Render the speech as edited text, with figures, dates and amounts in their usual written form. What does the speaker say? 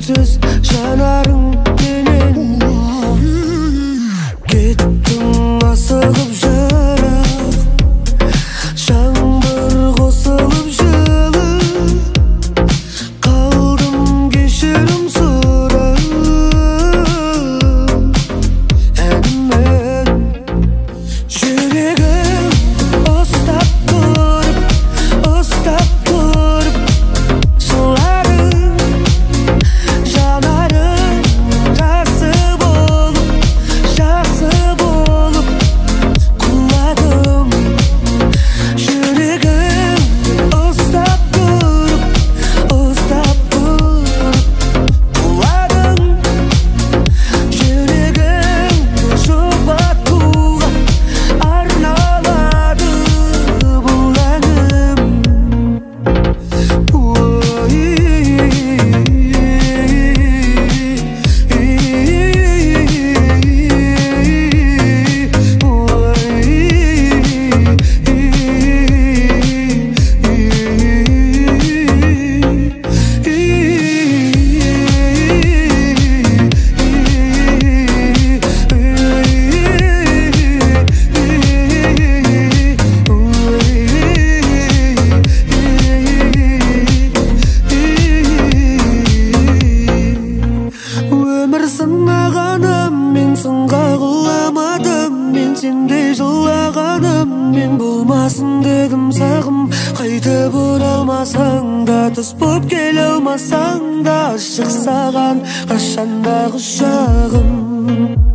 еріксіз жанарың менен кеттің асығып жырақ, жаңбыр қосылып жылы қалдым кешірім сұрап әнімен. Жүрегім ұстап тұрып жыладың, жанарың жақсы болып құладым. Жүрегім ұстап тұрып құладың. Жүрегімді жұбатуға арналады бұл әнім. Өмір сынағаным, мен сынға құламадым, мен сендей жылағаным, мен болмасын дедім сағым. Қайтып оралмасаң да, түс боп келе алмасаң да, ашық саған қашанда құшағым.